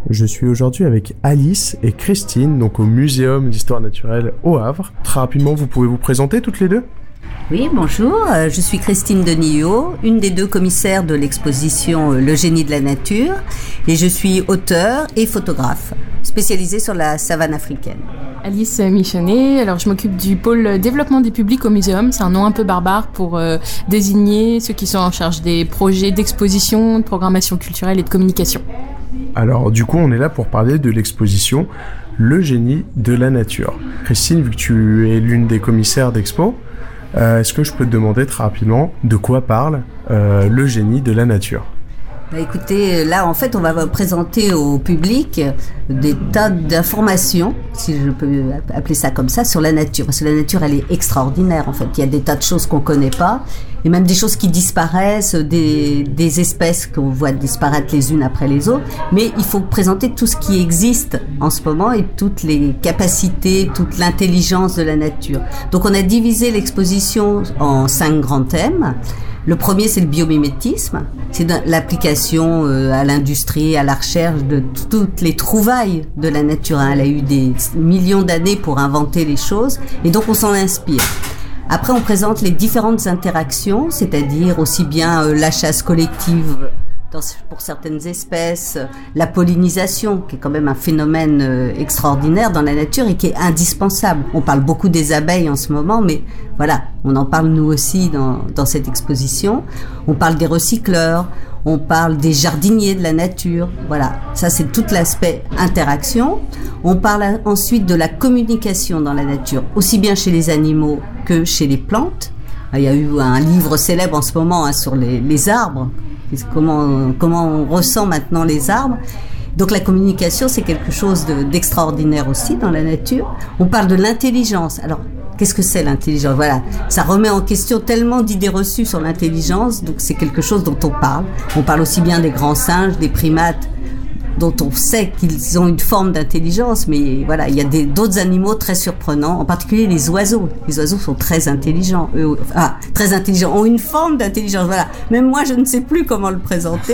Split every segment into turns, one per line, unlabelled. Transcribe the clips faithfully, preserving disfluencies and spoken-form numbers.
Je suis aujourd'hui avec Alice et Christine, donc au Muséum d'Histoire Naturelle au Havre. Très rapidement, vous pouvez vous présenter toutes les deux ?
Oui, bonjour, je suis Christine Denillot, une des deux commissaires de l'exposition Le génie de la nature, et je suis auteure et photographe, spécialisée sur la savane africaine.
Alice Michonnet, alors je m'occupe du pôle développement des publics au Muséum, c'est un nom un peu barbare pour euh, désigner ceux qui sont en charge des projets d'exposition, de programmation culturelle et de communication.
Alors du coup, on est là pour parler de l'exposition Le génie de la nature. Christine, vu que tu es l'une des commissaires d'expo, euh, est-ce que je peux te demander très rapidement de quoi parle euh, Le génie de la nature ?
Bah écoutez, là en fait on va présenter au public des tas d'informations, si je peux appeler ça comme ça, sur la nature. Parce que la nature elle est extraordinaire en fait, il y a des tas de choses qu'on connaît pas, et même des choses qui disparaissent, des, des espèces qu'on voit disparaître les unes après les autres, mais il faut présenter tout ce qui existe en ce moment et toutes les capacités, toute l'intelligence de la nature. Donc on a divisé l'exposition en cinq grands thèmes. Le premier, c'est le biomimétisme, c'est l'application euh, à l'industrie, à la recherche de t- toutes les trouvailles de la nature. Elle a eu des millions d'années pour inventer les choses, et donc on s'en inspire. Après, on présente les différentes interactions, c'est-à-dire aussi bien euh, la chasse collective dans, pour certaines espèces, la pollinisation, qui est quand même un phénomène euh, extraordinaire dans la nature et qui est indispensable. On parle beaucoup des abeilles en ce moment, mais voilà, on en parle nous aussi dans, dans cette exposition. On parle des recycleurs, on parle des jardiniers de la nature. Voilà, ça c'est tout l'aspect interaction. On parle ensuite de la communication dans la nature, aussi bien chez les animaux que chez les plantes. Il y a eu un livre célèbre en ce moment hein, sur les, les arbres, comment, comment on ressent maintenant les arbres. Donc la communication, c'est quelque chose de, d'extraordinaire aussi dans la nature. On parle de l'intelligence. Alors, qu'est-ce que c'est l'intelligence ? Voilà, ça remet en question tellement d'idées reçues sur l'intelligence, donc c'est quelque chose dont on parle. On parle aussi bien des grands singes, des primates, dont on sait qu'ils ont une forme d'intelligence, mais voilà, il y a des, d'autres animaux très surprenants, en particulier les oiseaux. Les oiseaux sont très intelligents, eux, ah, très intelligents, ont une forme d'intelligence, voilà. Même moi, je ne sais plus comment le présenter.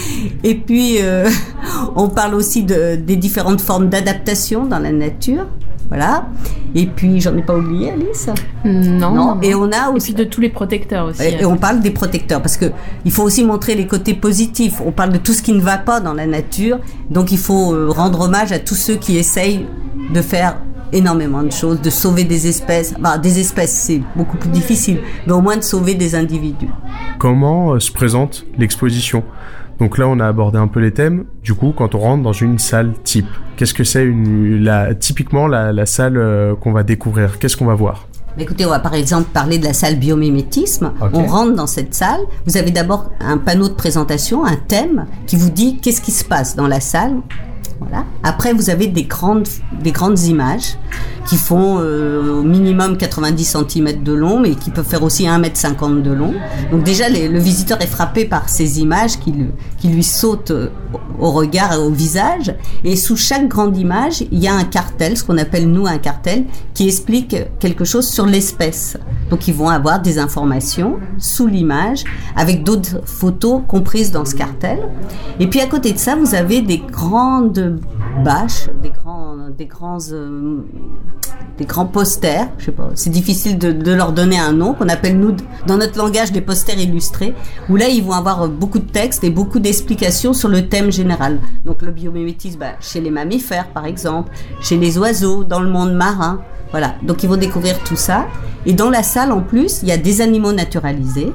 Et puis, euh, on parle aussi de, des différentes formes d'adaptation dans la nature. Voilà. Et puis, j'en ai pas oublié, Alice ?
Non.
non. Et on a aussi...
Et puis de tous les protecteurs aussi.
Et, et on parle des protecteurs, parce que il faut aussi montrer les côtés positifs. On parle de tout ce qui ne va pas dans la nature. Donc, il faut euh, rendre hommage à tous ceux qui essayent de faire énormément de choses, de sauver des espèces. Enfin, des espèces, c'est beaucoup plus difficile, mais au moins de sauver des individus.
Comment euh, se présente l'exposition ? Donc là, on a abordé un peu les thèmes. Du coup, quand on rentre dans une salle type, qu'est-ce que c'est une, la, typiquement la, la salle euh, qu'on va découvrir ? Qu'est-ce qu'on va voir ?
Écoutez, on va par exemple parler de la salle biomimétisme. Okay. On rentre dans cette salle. Vous avez d'abord un panneau de présentation, un thème qui vous dit qu'est-ce qui se passe dans la salle. Voilà. Après, vous avez des grandes, des grandes images qui font euh, au minimum quatre-vingt-dix centimètres de long, mais qui peuvent faire aussi un mètre cinquante de long. Donc déjà, les, le visiteur est frappé par ces images qui, le, qui lui sautent au regard et au visage. Et sous chaque grande image, il y a un cartel, ce qu'on appelle nous un cartel, qui explique quelque chose sur l'espèce. Donc ils vont avoir des informations sous l'image, avec d'autres photos comprises dans ce cartel. Et puis à côté de ça, vous avez des grandes bâches, des grands, des grands, euh, des grands posters. Je sais pas, c'est difficile de, de leur donner un nom, qu'on appelle nous dans notre langage des posters illustrés, où là ils vont avoir beaucoup de textes et beaucoup d'explications sur le thème général. Donc le biomimétisme, bah, chez les mammifères par exemple, chez les oiseaux, dans le monde marin. Voilà, donc ils vont découvrir tout ça. Et dans la salle en plus, il y a des animaux naturalisés.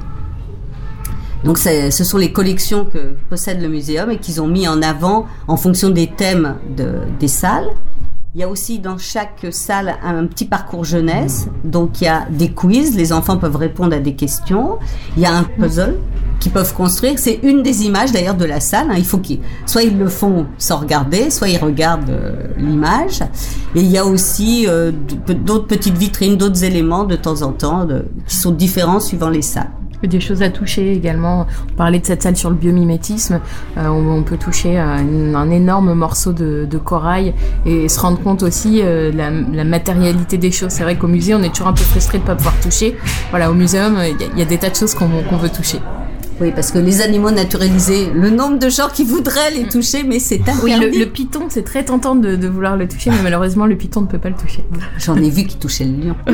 Donc c'est, ce sont les collections que possède le muséum et qu'ils ont mis en avant en fonction des thèmes de, des salles. Il y a aussi dans chaque salle un petit parcours jeunesse. Donc il y a des quiz, les enfants peuvent répondre à des questions. Il y a un puzzle qu'ils peuvent construire. C'est une des images d'ailleurs de la salle. Hein. Il faut qu'ils, soit ils le font sans regarder, soit ils regardent euh, l'image. Et il y a aussi euh, d'autres petites vitrines, d'autres éléments de temps en temps de, qui sont différents suivant les salles.
Des choses à toucher également. On parlait de cette salle sur le biomimétisme. Euh, on, on peut toucher euh, une, un énorme morceau de, de corail et se rendre compte aussi euh, la, la matérialité des choses. C'est vrai qu'au musée, on est toujours un peu frustré de ne pas pouvoir toucher. Voilà, au muséum, il y, y a des tas de choses qu'on, qu'on veut toucher.
Oui, parce que les animaux naturalisés, le nombre de gens qui voudraient les toucher, mais c'est interdit.
Oui, le, le python, c'est très tentant de, de vouloir le toucher, mais malheureusement, le python ne peut pas le toucher.
J'en ai vu qui touchait le lion.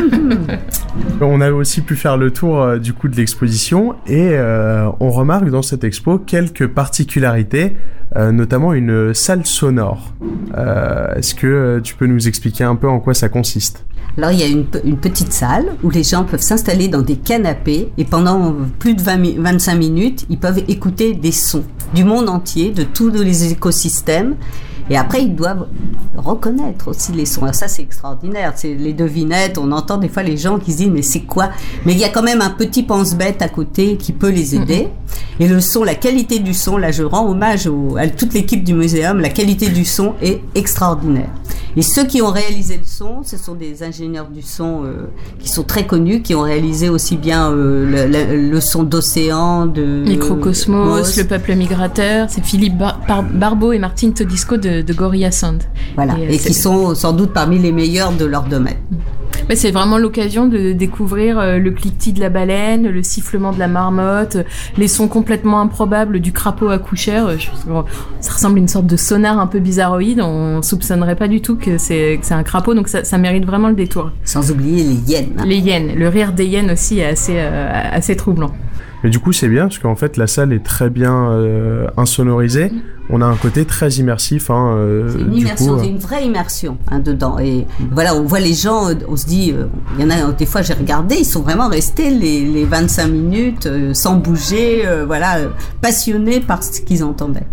On a aussi pu faire le tour euh, du coup de l'exposition et euh, on remarque dans cette expo quelques particularités, euh, notamment une salle sonore. Euh, est-ce que euh, tu peux nous expliquer un peu en quoi ça consiste ?
Alors, il y a une, une petite salle où les gens peuvent s'installer dans des canapés et pendant plus de vingt, vingt-cinq minutes, ils peuvent écouter des sons du monde entier, de tous les écosystèmes. Et après, ils doivent reconnaître aussi les sons. Alors ça, c'est extraordinaire. C'est les devinettes. On entend des fois les gens qui se disent « mais c'est quoi ?» Mais il y a quand même un petit pense-bête à côté qui peut les aider. Et le son, la qualité du son, là, je rends hommage au, à toute l'équipe du muséum. La qualité du son est extraordinaire. Et ceux qui ont réalisé le son, ce sont des ingénieurs du son euh, qui sont très connus, qui ont réalisé aussi bien euh, le, le, le son d'Océan, de...
Microcosmos, euh, Le Peuple Migrateur. C'est Philippe Bar- Bar- Barbeau et Martine Todisco de, de Gorilla Sound.
Voilà, et, et qui sont sans doute parmi les meilleurs de leur domaine.
Mais c'est vraiment l'occasion de découvrir euh, le cliquetis de la baleine, le sifflement de la marmotte, les sons complètement improbables du crapaud accoucheur. Euh, je, bon, ça ressemble à une sorte de sonar un peu bizarroïde. On soupçonnerait pas du tout que c'est, que c'est un crapaud, donc ça, ça mérite vraiment le détour.
Sans oublier les hyènes. Hein.
Les hyènes. Le rire des hyènes aussi est assez, euh, assez troublant.
Mais du coup, c'est bien parce qu'en fait, la salle est très bien euh, insonorisée. Mmh. On a un côté très immersif. Hein, euh,
c'est une
du
immersion,
coup, euh...
c'est une vraie immersion hein, dedans. Et mmh. voilà, on voit les gens, on se dit, il euh, y en a des fois, j'ai regardé, ils sont vraiment restés les, les vingt-cinq minutes euh, sans bouger, euh, voilà, euh, passionnés par ce qu'ils entendaient.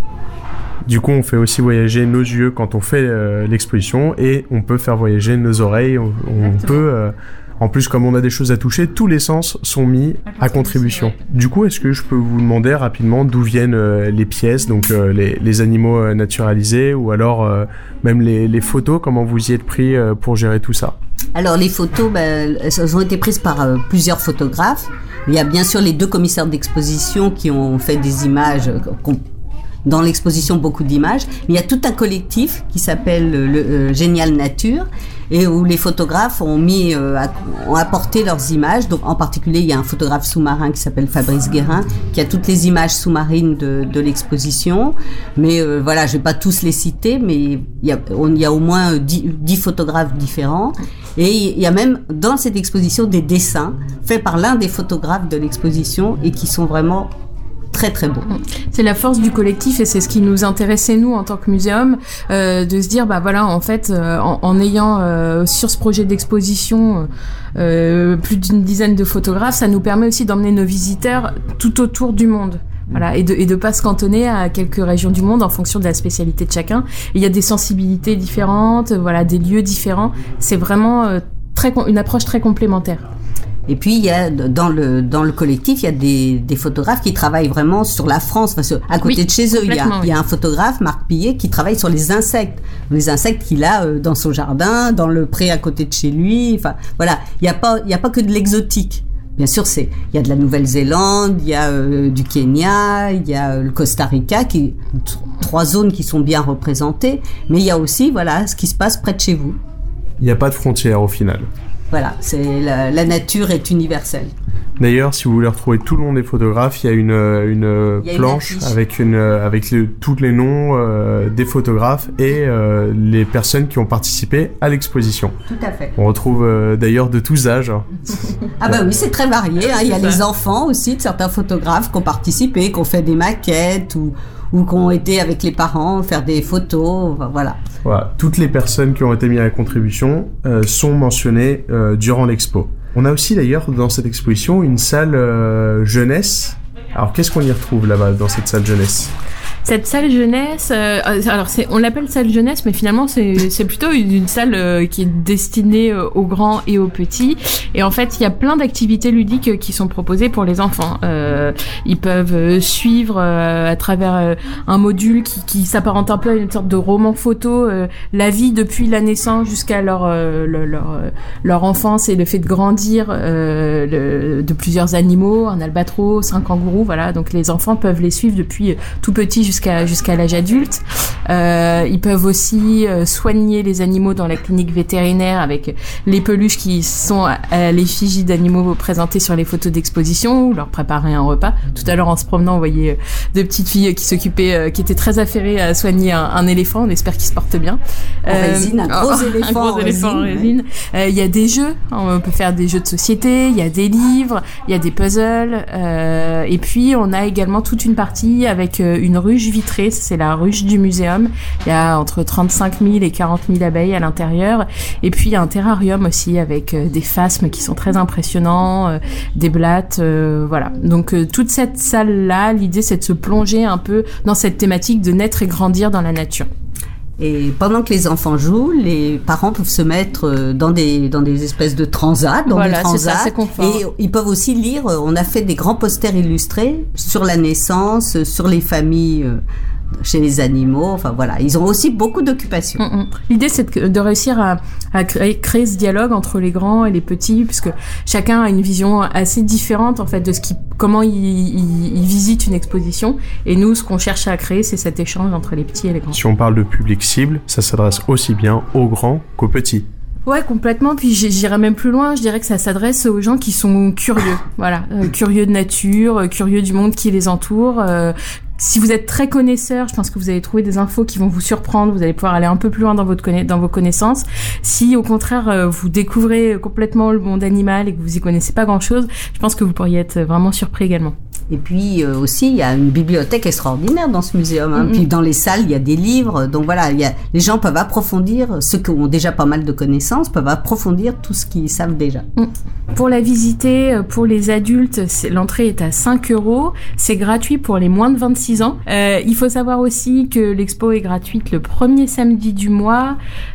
Du coup, on fait aussi voyager nos yeux quand on fait euh, l'exposition et on peut faire voyager nos oreilles. On, on peut... Euh, En plus, comme on a des choses à toucher, tous les sens sont mis à contribution. Ouais. Du coup, est-ce que je peux vous demander rapidement d'où viennent euh, les pièces, donc euh, les, les animaux euh, naturalisés, ou alors euh, même les, les photos, comment vous y êtes pris euh, pour gérer tout ça ?
Alors les photos, ben, elles ont été prises par euh, plusieurs photographes. Il y a bien sûr les deux commissaires d'exposition qui ont fait des images... Euh, dans l'exposition beaucoup d'images, mais il y a tout un collectif qui s'appelle le, le euh, Génial Nature et où les photographes ont mis, euh, ont apporté leurs images. Donc en particulier, il y a un photographe sous-marin qui s'appelle Fabrice Guérin qui a toutes les images sous-marines de, de l'exposition. Mais euh, voilà, je vais pas tous les citer, mais il y a, on, il y a au moins dix photographes différents. Et il y a même dans cette exposition des dessins faits par l'un des photographes de l'exposition et qui sont vraiment très très beau.
C'est la force du collectif et c'est ce qui nous intéressait nous en tant que muséum, euh, de se dire bah voilà en fait euh, en, en ayant euh, sur ce projet d'exposition euh, plus d'une dizaine de photographes, ça nous permet aussi d'emmener nos visiteurs tout autour du monde. Voilà, et de et de pas se cantonner à quelques régions du monde en fonction de la spécialité de chacun. Et il y a des sensibilités différentes, voilà, des lieux différents. C'est vraiment euh, très une approche très complémentaire.
Et puis il y a dans le dans le collectif, il y a des des photographes qui travaillent vraiment sur la France, parce que à côté oui, de chez eux, il y a oui. il y a un photographe, Marc Pillet, qui travaille sur les insectes, les insectes qu'il a euh, dans son jardin, dans le pré à côté de chez lui. Enfin voilà, il y a pas il y a pas que de l'exotique. Bien sûr, c'est il y a de la Nouvelle-Zélande, il y a euh, du Kenya, il y a euh, le Costa Rica, qui t- trois zones qui sont bien représentées, mais il y a aussi voilà ce qui se passe près de chez vous.
Il n'y a pas de frontières au final.
Voilà, c'est la, la nature est universelle.
D'ailleurs, si vous voulez retrouver tout le nom des photographes, il y a une une
y a
planche
une
avec une avec le, tous les noms euh, des photographes et euh, les personnes qui ont participé à l'exposition.
Tout à fait.
On retrouve euh, d'ailleurs de tous âges.
Ah bah oui, c'est très varié. Hein. Il y a les enfants aussi de certains photographes qui ont participé, qui ont fait des maquettes ou ou qui ont été avec les parents faire des photos. Voilà.
Voilà. Toutes les personnes qui ont été mises à contribution euh, sont mentionnées euh, durant l'expo. On a aussi d'ailleurs dans cette exposition une salle euh, jeunesse. Alors qu'est-ce qu'on y retrouve là-bas dans cette salle jeunesse ?
Cette salle jeunesse, euh, alors c'est, on l'appelle salle jeunesse, mais finalement c'est, c'est plutôt une, une salle euh, qui est destinée euh, aux grands et aux petits. Et en fait, il y a plein d'activités ludiques euh, qui sont proposées pour les enfants. Euh, ils peuvent euh, suivre euh, à travers euh, un module qui, qui s'apparente un peu à une sorte de roman photo, euh, la vie depuis la naissance jusqu'à leur euh, leur, leur, euh, leur enfance et le fait de grandir euh, le, de plusieurs animaux, un albatros, un kangourou, voilà. Donc les enfants peuvent les suivre depuis tout petit jusqu'à jusqu'à l'âge adulte. Euh, ils peuvent aussi euh, soigner les animaux dans la clinique vétérinaire avec les peluches qui sont à, à l'effigie d'animaux présentés sur les photos d'exposition, ou leur préparer un repas. Tout à l'heure, en se promenant, on voyait deux petites filles qui s'occupaient, euh, qui étaient très affairées à soigner un, un éléphant. On espère qu'il se porte bien.
En euh, résine, un gros
oh,
éléphant,
un gros
en
éléphant en
résine.
Il euh, y a des jeux, on peut faire des jeux de société, il y a des livres, il y a des puzzles, euh, et puis on a également toute une partie avec euh, une ruche vitrée, c'est la ruche du muséum. Il y a entre trente-cinq mille et quarante mille abeilles à l'intérieur, et puis il y a un terrarium aussi avec euh, des phasmes qui sont très impressionnants, euh, des blattes, euh, voilà. Donc euh, toute cette salle-là, l'idée c'est de se plonger un peu dans cette thématique de naître et grandir dans la nature.
Et pendant que les enfants jouent, les parents peuvent se mettre dans des dans des espèces de transats, dans
voilà,
des transats,
c'est ça, c'est confort.
Et ils peuvent aussi lire. On a fait des grands posters illustrés sur la naissance, sur les familles chez les animaux. Enfin voilà, ils ont aussi beaucoup d'occupations.
Mm-mm. L'idée c'est de, de réussir à, à créer, créer ce dialogue entre les grands et les petits, puisque chacun a une vision assez différente en fait de ce qui, comment il, il, il visite une exposition. Et nous, ce qu'on cherche à créer, c'est cet échange entre les petits et les grands.
Si on parle de public cible, ça s'adresse aussi bien aux grands qu'aux petits.
Ouais, complètement. Puis j'irais même plus loin. Je dirais que ça s'adresse aux gens qui sont curieux. Voilà, euh, curieux de nature, euh, curieux du monde qui les entoure. Euh, Si vous êtes très connaisseur, je pense que vous allez trouver des infos qui vont vous surprendre. Vous allez pouvoir aller un peu plus loin dans votre conna- dans vos connaissances. Si au contraire euh, vous découvrez complètement le monde animal et que vous y connaissez pas grand-chose, je pense que vous pourriez être vraiment surpris également.
Et puis euh, aussi, il y a une bibliothèque extraordinaire dans ce muséum. Hein. Mm-hmm. Puis dans les salles, il y a des livres. Donc voilà, il y a, les gens peuvent approfondir, ceux qui ont déjà pas mal de connaissances, peuvent approfondir tout ce qu'ils savent déjà.
Mm. Pour la visiter, pour les adultes, c'est, l'entrée est à cinq euros. C'est gratuit pour les moins de vingt-six ans. Euh, il faut savoir aussi que l'expo est gratuite le premier samedi du mois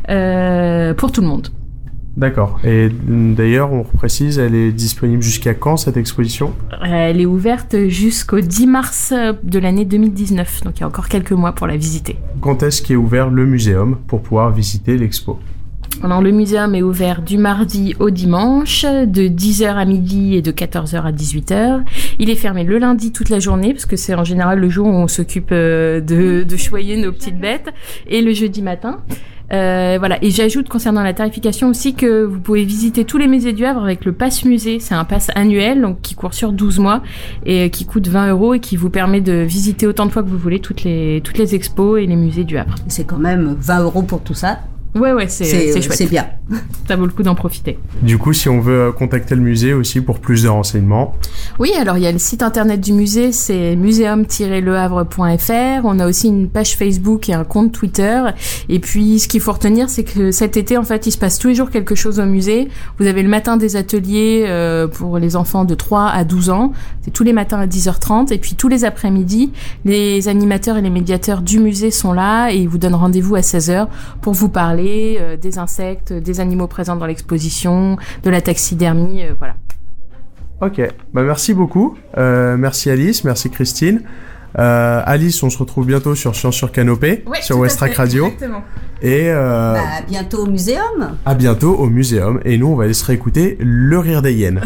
euh, pour tout le monde.
D'accord. Et d'ailleurs, on précise, elle est disponible jusqu'à quand cette exposition ?
Elle est ouverte jusqu'au dix mars de l'année deux mille dix-neuf, donc il y a encore quelques mois pour la visiter.
Quand est-ce qu'est ouvert le muséum pour pouvoir visiter l'expo ?
Alors, le muséum est ouvert du mardi au dimanche, de dix heures à midi et de quatorze heures à dix-huit heures. Il est fermé le lundi toute la journée, parce que c'est en général le jour où on s'occupe de, de choyer nos petites bêtes, et le jeudi matin. Euh, voilà. Et j'ajoute concernant la tarification aussi que vous pouvez visiter tous les musées du Havre avec le pass musée. C'est un pass annuel, donc qui court sur douze mois et qui coûte vingt euros et qui vous permet de visiter autant de fois que vous voulez toutes les, toutes les expos et les musées du Havre.
C'est quand même vingt euros pour tout ça.
Ouais, ouais, c'est, c'est, c'est chouette.
C'est bien.
Ça vaut le coup d'en profiter.
Du coup, si on veut contacter le musée aussi pour plus de renseignements.
Oui, alors il y a le site internet du musée, c'est muséum tiret le havre point f r. On a aussi une page Facebook et un compte Twitter. Et puis, ce qu'il faut retenir, c'est que cet été, en fait, il se passe tous les jours quelque chose au musée. Vous avez le matin des ateliers euh, pour les enfants de trois à douze ans. C'est tous les matins à dix heures trente. Et puis, tous les après-midi, les animateurs et les médiateurs du musée sont là et ils vous donnent rendez-vous à seize heures pour vous parler Euh, des insectes, des animaux présents dans l'exposition, de la taxidermie, euh, voilà.
Ok, bah merci beaucoup. Euh, merci Alice, merci Christine. Euh, Alice, on se retrouve bientôt sur Science sur Canopée,
ouais,
sur Westrack Radio.
Exactement.
Et euh,
bah, à bientôt au muséum.
À bientôt au muséum. Et nous, on va aller se réécouter Le Rire des Hyènes.